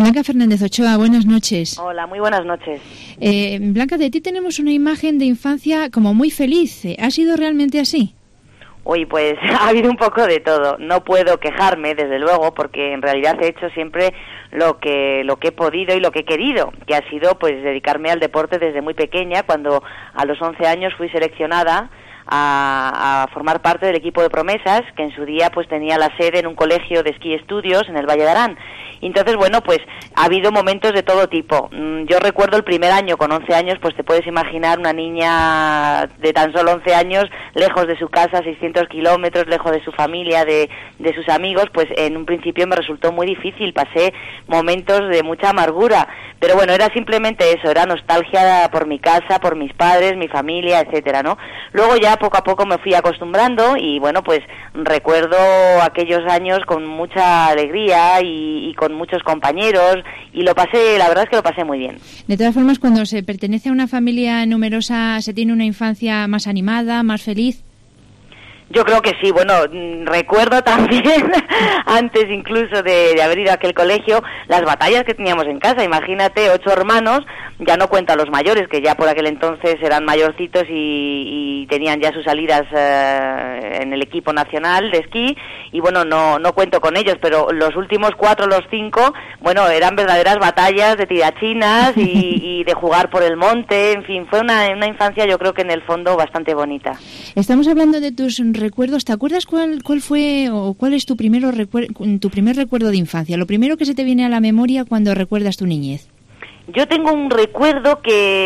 Blanca Fernández Ochoa, buenas noches. Hola, muy buenas noches. Blanca, de ti tenemos una imagen de infancia como muy feliz. ¿Ha sido realmente así? Uy, pues ha habido un poco de todo. No puedo quejarme, desde luego, porque en realidad he hecho siempre lo que he podido y lo que he querido, que ha sido pues dedicarme al deporte desde muy pequeña. Cuando a los 11 años fui seleccionada a formar parte del equipo de promesas, que en su día pues tenía la sede en un colegio de esquí estudios en el Valle de Arán. Y entonces, bueno, pues ha habido momentos de todo tipo. Yo recuerdo el primer año, con 11 años, pues te puedes imaginar una niña de tan solo 11 años, lejos de su casa, 600 kilómetros, lejos de su familia, de sus amigos, pues en un principio me resultó muy difícil, pasé momentos de mucha amargura. Pero bueno, era simplemente eso, era nostalgia por mi casa, por mis padres, mi familia, etcétera, ¿no? Luego ya poco a poco me fui acostumbrando y bueno, pues recuerdo aquellos años con mucha alegría y con muchos compañeros y la verdad es que lo pasé muy bien. De todas formas, cuando se pertenece a una familia numerosa, ¿se tiene una infancia más animada, más feliz? Yo creo que sí. Bueno, recuerdo también, antes incluso de haber ido a aquel colegio, las batallas que teníamos en casa. Imagínate, 8 hermanos, ya no cuento a los mayores, que ya por aquel entonces eran mayorcitos y tenían ya sus salidas en el equipo nacional de esquí, y bueno, no cuento con ellos, pero los últimos 4, los 5, bueno, eran verdaderas batallas de tirachinas y de jugar por el monte. En fin, fue una infancia, yo creo que en el fondo bastante bonita. Estamos hablando de tus recuerdos. ¿Te acuerdas cuál fue o cuál es tu primer recuerdo de infancia? Lo primero que se te viene a la memoria cuando recuerdas tu niñez. Yo tengo un recuerdo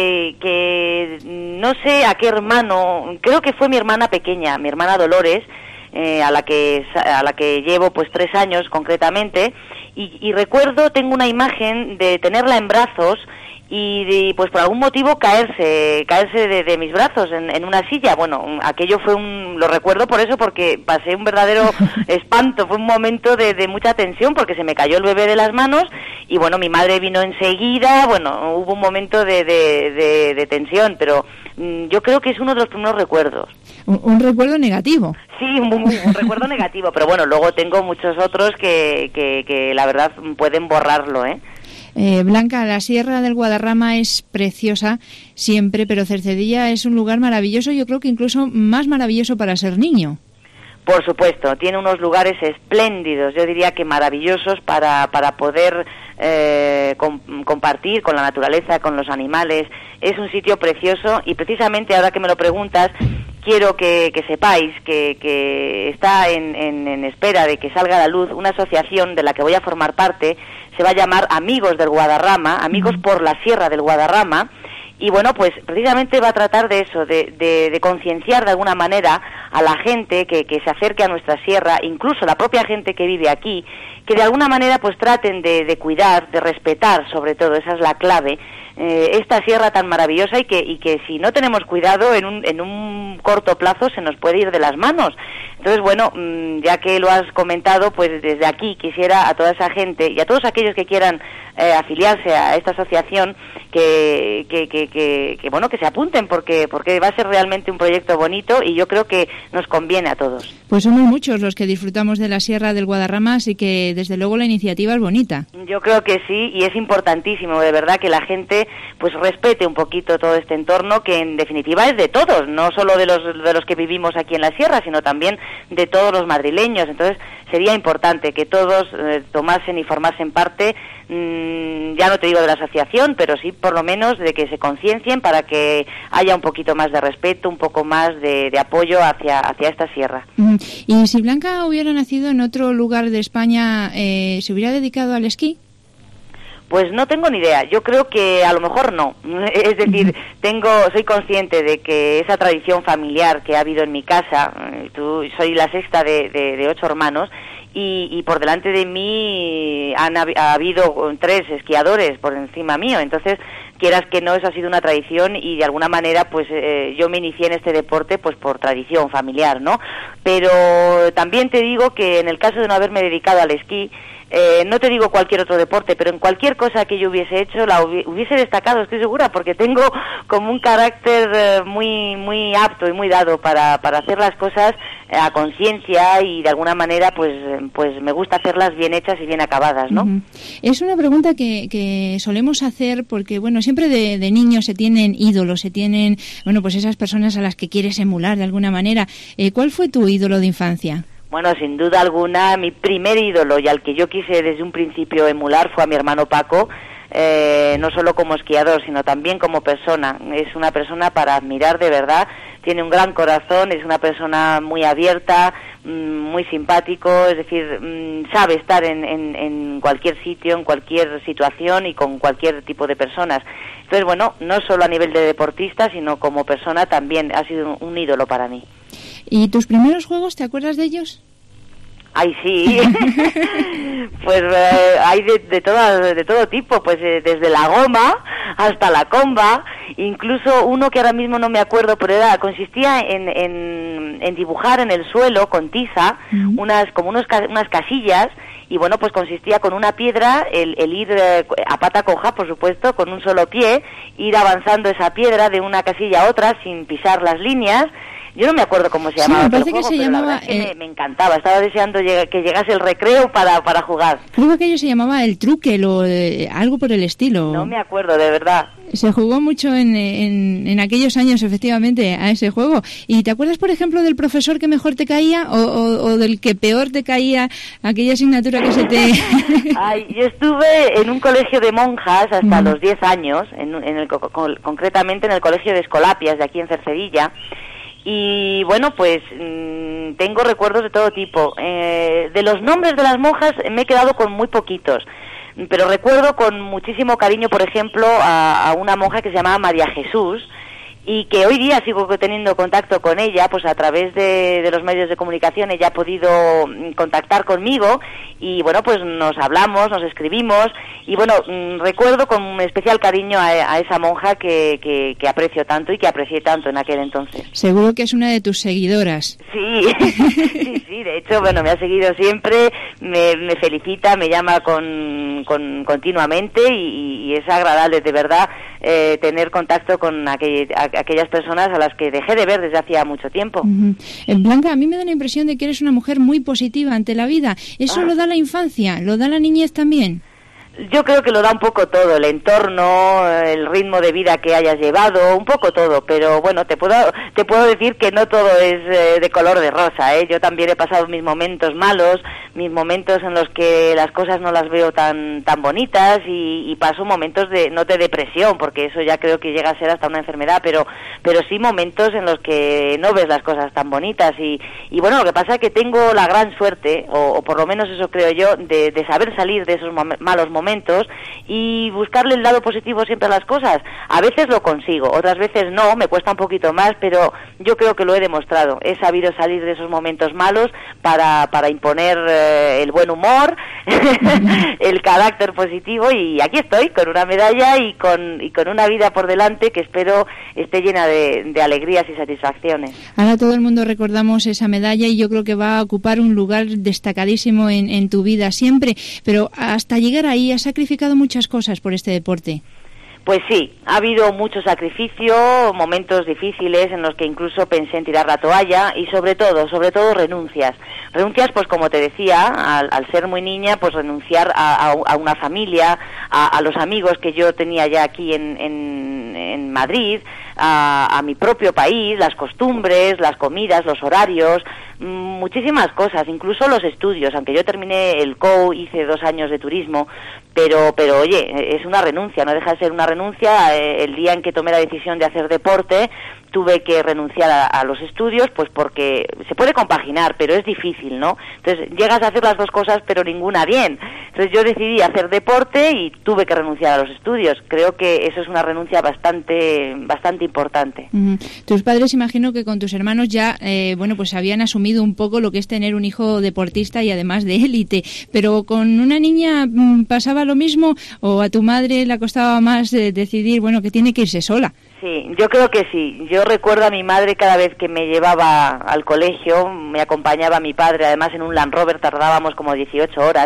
que no sé a qué hermano, creo que fue mi hermana pequeña, mi hermana Dolores, a la que llevo pues 3 años concretamente, y recuerdo, tengo una imagen de tenerla en brazos y pues por algún motivo caerse de mis brazos en una silla. Bueno, aquello lo recuerdo por eso, porque pasé un verdadero espanto, fue un momento de mucha tensión porque se me cayó el bebé de las manos y bueno, mi madre vino enseguida, bueno, hubo un momento de tensión, pero yo creo que es uno de los primeros recuerdos. Un recuerdo negativo. Sí, un recuerdo negativo, pero bueno, luego tengo muchos otros que la verdad pueden borrarlo, ¿eh? Blanca, la Sierra del Guadarrama es preciosa siempre, pero Cercedilla es un lugar maravilloso, yo creo que incluso más maravilloso para ser niño. Por supuesto, tiene unos lugares espléndidos, yo diría que maravillosos para poder compartir con la naturaleza, con los animales. Es un sitio precioso y precisamente ahora que me lo preguntas, quiero que sepáis que está en espera de que salga a la luz una asociación de la que voy a formar parte. Se va a llamar Amigos del Guadarrama, Amigos por la Sierra del Guadarrama, y bueno, pues precisamente va a tratar de eso, de concienciar de alguna manera a la gente que se acerque a nuestra sierra, incluso la propia gente que vive aquí, que de alguna manera pues traten de cuidar, de respetar sobre todo, esa es la clave, esta sierra tan maravillosa y que si no tenemos cuidado en un corto plazo se nos puede ir de las manos. Entonces, bueno, ya que lo has comentado, pues desde aquí quisiera a toda esa gente y a todos aquellos que quieran afiliarse a esta asociación que bueno, que se apunten porque va a ser realmente un proyecto bonito y yo creo que nos conviene a todos. Pues somos muchos los que disfrutamos de la Sierra del Guadarrama, así que desde luego la iniciativa es bonita. Yo creo que sí, y es importantísimo de verdad que la gente pues respete un poquito todo este entorno que en definitiva es de todos, no solo de los que vivimos aquí en la sierra, sino también de todos los madrileños. Entonces sería importante que todos tomasen y formasen parte, ya no te digo de la asociación, pero sí por lo menos de que se conciencien para que haya un poquito más de respeto, un poco más de apoyo hacia esta sierra. Y si Blanca hubiera nacido en otro lugar de España, ¿se hubiera dedicado al esquí? Pues no tengo ni idea, yo creo que a lo mejor no, es decir, soy consciente de que esa tradición familiar que ha habido en mi casa, soy la sexta de 8 hermanos, y por delante de mí ha habido 3 esquiadores por encima mío, entonces quieras que no, eso ha sido una tradición y de alguna manera pues yo me inicié en este deporte pues por tradición familiar, ¿no? Pero también te digo que en el caso de no haberme dedicado al esquí, no te digo cualquier otro deporte, pero en cualquier cosa que yo hubiese hecho la hubiese destacado, estoy segura, porque tengo como un carácter muy apto y muy dado para hacer las cosas a conciencia, y de alguna manera pues me gusta hacerlas bien hechas y bien acabadas, ¿no? Uh-huh. Es una pregunta que solemos hacer porque, bueno, siempre de niños se tienen ídolos, se tienen, bueno, pues esas personas a las que quieres emular de alguna manera. ¿Cuál fue tu ídolo de infancia? Bueno, sin duda alguna, mi primer ídolo y al que yo quise desde un principio emular fue a mi hermano Paco, no solo como esquiador, sino también como persona. Es una persona para admirar de verdad, tiene un gran corazón, es una persona muy abierta, muy simpático, es decir, sabe estar en cualquier sitio, en cualquier situación y con cualquier tipo de personas. Entonces, bueno, no solo a nivel de deportista, sino como persona también ha sido un ídolo para mí. ¿Y tus primeros juegos, te acuerdas de ellos? Ay, sí. Pues hay de todo tipo, pues desde la goma hasta la comba, incluso uno que ahora mismo no me acuerdo, pero consistía en dibujar en el suelo con tiza unas casillas, y bueno, pues consistía con una piedra, el ir a pata coja, por supuesto, con un solo pie, ir avanzando esa piedra de una casilla a otra sin pisar las líneas. Yo no me acuerdo cómo se llamaba. Sí, me parece el juego, que se llamaba... me encantaba, estaba deseando que llegase el recreo para jugar. Creo que aquello se llamaba el truque, algo por el estilo. No me acuerdo, de verdad. Se jugó mucho en aquellos años, efectivamente, a ese juego. ¿Y te acuerdas, por ejemplo, del profesor que mejor te caía o del que peor te caía, aquella asignatura que se te... Ay, yo estuve en un colegio de monjas hasta los 10 años, concretamente en el colegio de Escolapias, de aquí en Cercedilla. Y bueno, pues tengo recuerdos de todo tipo. De los nombres de las monjas me he quedado con muy poquitos, pero recuerdo con muchísimo cariño, por ejemplo, a una monja que se llamaba María Jesús, y que hoy día sigo teniendo contacto con ella, pues a través de los medios de comunicación ella ha podido contactar conmigo, y bueno, pues nos hablamos, nos escribimos, y bueno, recuerdo con un especial cariño a esa monja que aprecio tanto y que aprecié tanto en aquel entonces. Seguro que es una de tus seguidoras. Sí, sí, de hecho, bueno, me ha seguido siempre, me felicita, me llama continuamente, y es agradable, de verdad, tener contacto con aquellas personas a las que dejé de ver desde hacía mucho tiempo. Uh-huh. Blanca, a mí me da la impresión de que eres una mujer muy positiva ante la vida. ¿Eso lo da la infancia? ¿Lo da la niñez también? Yo creo que lo da un poco todo, el entorno, el ritmo de vida que hayas llevado, un poco todo, pero bueno, te puedo decir que no todo es de color de rosa, ¿eh? Yo también he pasado mis momentos malos, mis momentos en los que las cosas no las veo tan bonitas, y paso momentos no de depresión, porque eso ya creo que llega a ser hasta una enfermedad, pero sí momentos en los que no ves las cosas tan bonitas, y bueno, lo que pasa es que tengo la gran suerte, o por lo menos eso creo yo, de saber salir de esos malos momentos y buscarle el lado positivo siempre a las cosas. A veces lo consigo, otras veces no, me cuesta un poquito más, pero yo creo que lo he demostrado. He sabido salir de esos momentos malos para imponer el buen humor, el carácter positivo, y aquí estoy con una medalla y con una vida por delante que espero esté llena de alegrías y satisfacciones. Ahora todo el mundo recordamos esa medalla, y yo creo que va a ocupar un lugar destacadísimo en tu vida siempre, pero hasta llegar ahí has sacrificado muchas cosas por este deporte. Pues sí, ha habido mucho sacrificio, momentos difíciles en los que incluso pensé en tirar la toalla, y sobre todo renuncias. Renuncias, pues como te decía, al ser muy niña, pues renunciar a una familia, a los amigos que yo tenía ya aquí en Madrid, a mi propio país, las costumbres, las comidas, los horarios, muchísimas cosas, incluso los estudios. Aunque yo terminé el COU, hice 2 años de turismo, pero oye, es una renuncia, no deja de ser una renuncia. El día en que tomé la decisión de hacer deporte, tuve que renunciar a los estudios, pues porque se puede compaginar, pero es difícil, ¿no? Entonces llegas a hacer las dos cosas, pero ninguna bien. Entonces yo decidí hacer deporte y tuve que renunciar a los estudios. Creo que eso es una renuncia bastante importante. Uh-huh. Tus padres, imagino que con tus hermanos ya, pues habían asumido un poco lo que es tener un hijo deportista y además de élite, pero con una niña pasaba lo mismo, o a tu madre le costaba más decidir, que tiene que irse sola. Sí, yo creo que sí. Yo recuerdo a mi madre cada vez que me llevaba al colegio, me acompañaba mi padre, además en un Land Rover tardábamos como 18 horas,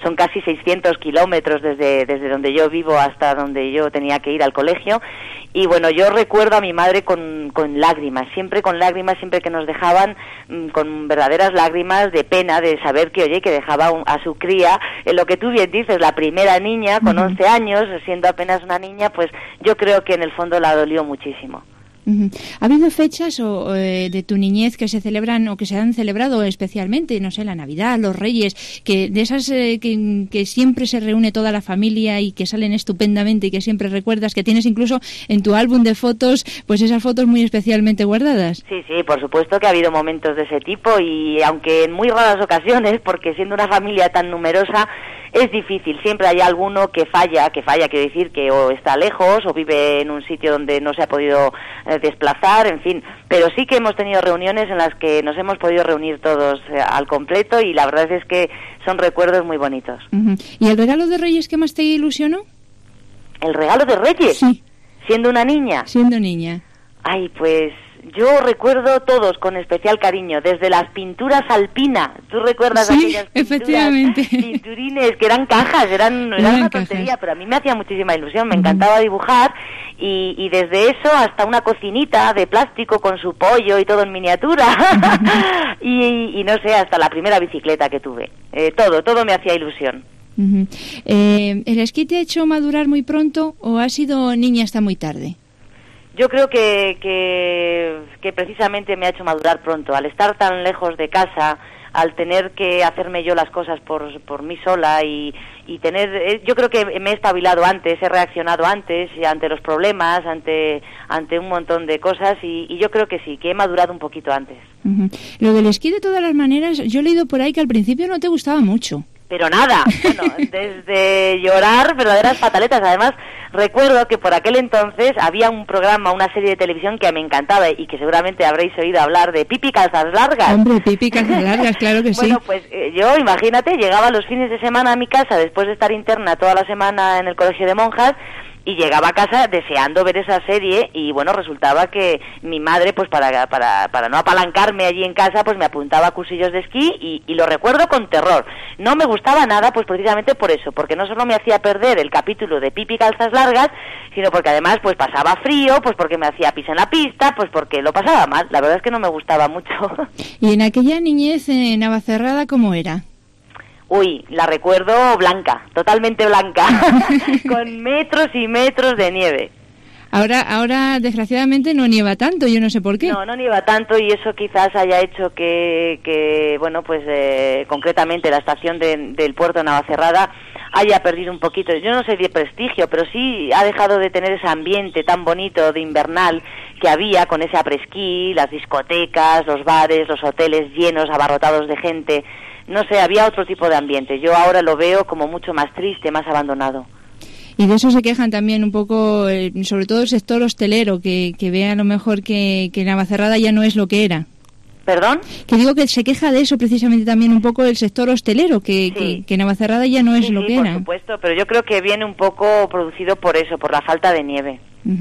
son casi 600 kilómetros desde donde yo vivo hasta donde yo tenía que ir al colegio. Y bueno, yo recuerdo a mi madre con lágrimas, siempre que nos dejaban, con verdaderas lágrimas de pena de saber que, oye, que dejaba a su cría, lo que tú bien dices, la primera niña con 11 años, siendo apenas una niña, pues yo creo que en el fondo la dolió muchísimo. ¿Ha habido fechas de tu niñez que se celebran o que se han celebrado especialmente? No sé, la Navidad, los Reyes, que de esas que siempre se reúne toda la familia y que salen estupendamente y que siempre recuerdas, que tienes incluso en tu álbum de fotos, pues esas fotos muy especialmente guardadas. Sí, por supuesto que ha habido momentos de ese tipo y aunque en muy raras ocasiones, porque siendo una familia tan numerosa, es difícil, siempre hay alguno que falla, quiero decir, que o está lejos o vive en un sitio donde no se ha podido desplazar, en fin, pero sí que hemos tenido reuniones en las que nos hemos podido reunir todos al completo y la verdad es que son recuerdos muy bonitos. ¿Y el regalo de Reyes qué más te ilusionó? ¿El regalo de Reyes? Sí. ¿Siendo una niña? Siendo niña. Ay, pues yo recuerdo todos con especial cariño, desde las pinturas alpina. ¿Tú recuerdas aquellas pinturas? Efectivamente. Pinturines que eran cajas, eran una tontería, pero a mí me hacía muchísima ilusión, me encantaba dibujar y desde eso hasta una cocinita de plástico con su pollo y todo en miniatura y no sé, hasta la primera bicicleta que tuve. Todo me hacía ilusión. ¿El esquí te ha hecho madurar muy pronto o has sido niña hasta muy tarde? Yo creo que precisamente me ha hecho madurar pronto, al estar tan lejos de casa, al tener que hacerme yo las cosas por mí sola y tener, yo creo que me he espabilado antes, he reaccionado antes ante los problemas, ante un montón de cosas y yo creo que sí, que he madurado un poquito antes. Lo del esquí, de todas las maneras, yo he leído por ahí que al principio no te gustaba mucho. Pero nada, bueno, desde llorar, verdaderas pataletas. Además, recuerdo que por aquel entonces había un programa, una serie de televisión que me encantaba y que seguramente habréis oído hablar de Pipi Calzas Largas. Hombre, Pipi Calzas Largas, claro que sí. Bueno, pues yo, imagínate, llegaba los fines de semana a mi casa después de estar interna toda la semana en el colegio de monjas y llegaba a casa deseando ver esa serie y bueno, resultaba que mi madre, pues para no apalancarme allí en casa, pues me apuntaba a cursillos de esquí y lo recuerdo con terror. No me gustaba nada, pues precisamente por eso, porque no solo me hacía perder el capítulo de Pipi Calzas Largas, sino porque además pues pasaba frío, pues porque me hacía pis en la pista, pues porque lo pasaba mal. La verdad es que no me gustaba mucho. ¿Y en aquella niñez en Navacerrada cómo era? Uy, la recuerdo blanca, totalmente blanca, con metros y metros de nieve. Ahora desgraciadamente no nieva tanto, yo no sé por qué. No nieva tanto y eso quizás haya hecho que bueno, pues concretamente la estación del puerto de Navacerrada haya perdido un poquito, yo no sé de prestigio, pero sí ha dejado de tener ese ambiente tan bonito de invernal que había con ese après-ski, las discotecas, los bares, los hoteles llenos, abarrotados de gente. No sé, había otro tipo de ambiente. Yo ahora lo veo como mucho más triste, más abandonado. Y de eso se quejan también un poco, sobre todo el sector hostelero, que ve a lo mejor que Navacerrada ya no es lo que era. ¿Perdón? Que digo que se queja de eso precisamente también un poco el sector hostelero, que Navacerrada ya no es lo que era. Sí, por supuesto, pero yo creo que viene un poco producido por eso, por la falta de nieve.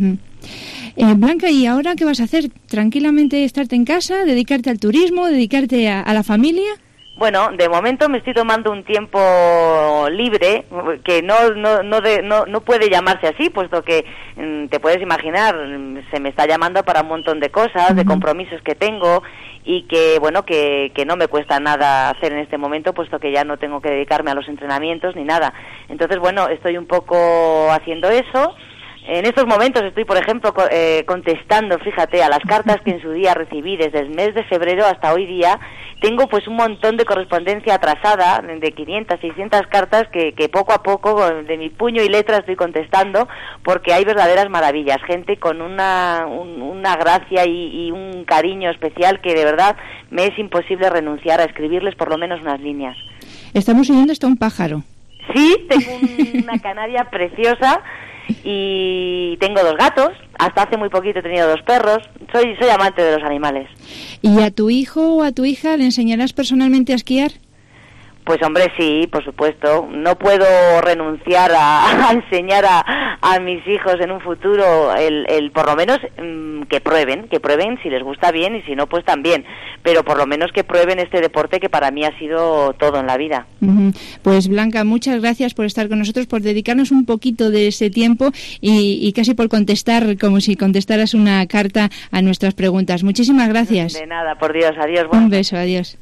Blanca, ¿y ahora qué vas a hacer? ¿Tranquilamente estarte en casa, dedicarte al turismo, dedicarte a la familia? Bueno, de momento me estoy tomando un tiempo libre, que no puede llamarse así, puesto que te puedes imaginar, se me está llamando para un montón de cosas, de compromisos que tengo y que, bueno, que no me cuesta nada hacer en este momento, puesto que ya no tengo que dedicarme a los entrenamientos ni nada. Entonces, bueno, estoy un poco haciendo eso. En estos momentos estoy, por ejemplo, contestando, fíjate, a las cartas que en su día recibí desde el mes de febrero hasta hoy día. Tengo pues un montón de correspondencia atrasada, de 500, 600 cartas que poco a poco, de mi puño y letra, estoy contestando, porque hay verdaderas maravillas, gente con una gracia y un cariño especial que de verdad me es imposible renunciar a escribirles por lo menos unas líneas. Estamos oyendo hasta un pájaro. Sí, tengo una canaria preciosa. Y tengo 2 gatos, hasta hace muy poquito he tenido 2 perros, soy amante de los animales. ¿Y a tu hijo o a tu hija le enseñarás personalmente a esquiar? Pues hombre, sí, por supuesto. No puedo renunciar a enseñar a mis hijos en un futuro el por lo menos que prueben si les gusta bien y si no, pues también. Pero por lo menos que prueben este deporte que para mí ha sido todo en la vida. Pues Blanca, muchas gracias por estar con nosotros, por dedicarnos un poquito de ese tiempo y casi por contestar como si contestaras una carta a nuestras preguntas. Muchísimas gracias. De nada, por Dios. Adiós. Un beso, adiós.